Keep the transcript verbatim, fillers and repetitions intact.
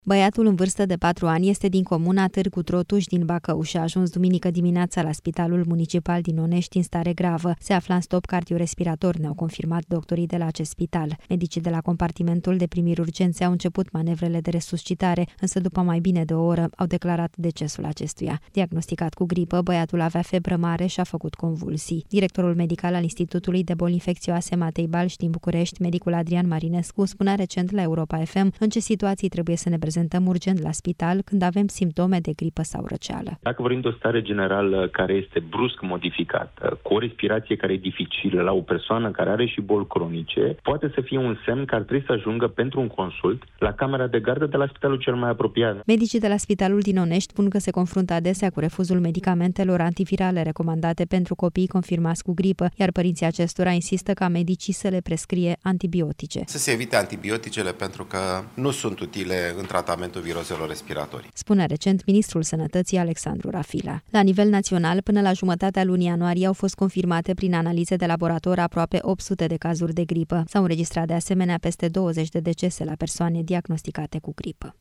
Băiatul în vârstă de patru ani este din comuna Târgu Trotuș din Bacău și a ajuns duminică dimineața la Spitalul Municipal din Onești în stare gravă. Se afla în stop cardiorespirator, ne-au confirmat doctorii de la acest spital. Medicii de la compartimentul de primiri urgențe au început manevrele de resuscitare, însă după mai bine de o oră au declarat decesul acestuia. Diagnosticat cu gripă, băiatul avea febră mare și a făcut convulsii. Directorul medical al Institutului de Boli Infecțioase Matei Balș din București, medicul Adrian Marinescu, spunea recent la Europa F M în ce situații trebuie să ne prezentăm urgent la spital când avem simptome de gripă sau răceală. Dacă vorbim de o stare generală care este brusc modificată, cu o respirație care e dificilă la o persoană care are și boli cronice, poate să fie un semn că ar trebui să ajungă pentru un consult la camera de gardă de la spitalul cel mai apropiat. Medicii de la Spitalul din Onești spun că se confruntă adesea cu refuzul medicamentelor antivirale recomandate pentru copii confirmați cu gripă, iar părinții acestora insistă ca medicii să le prescrie antibiotice. Să se evite antibioticele pentru că nu sunt utile în tratamentul virozelor respiratorii, spune recent ministrul Sănătății Alexandru Rafila. La nivel național, până la jumătatea lunii ianuarie au fost confirmate prin analize de laborator aproape opt sute de cazuri de gripă. S-au înregistrat de asemenea peste douăzeci de decese la persoane diagnosticate cu gripă.